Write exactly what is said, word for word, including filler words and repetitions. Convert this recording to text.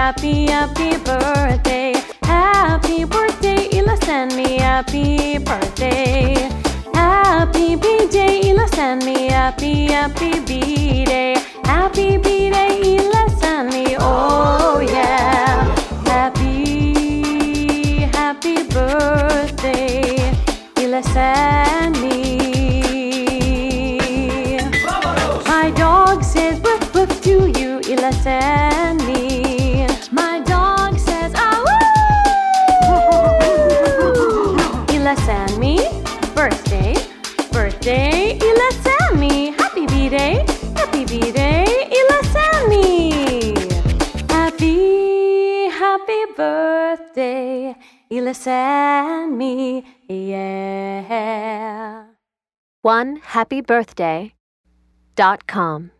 happy, happy birthday. Happy birthday, Ila, send me happy birthday. Happy B-Day, Ila, send me happy, happy B-Day. Happy B-Day, Ila, send me, oh yeah. Happy, happy birthday, Ila, send me. My dog says woof woof to you, Ila, send me. My dog says ah woo. Ila, send me. Birthday, birthday, Ila, send me. Happy B-Day, happy B-Day, Ila, send me. Happy, happy birthday, Ila, send me, yeah. one happy birthday dot com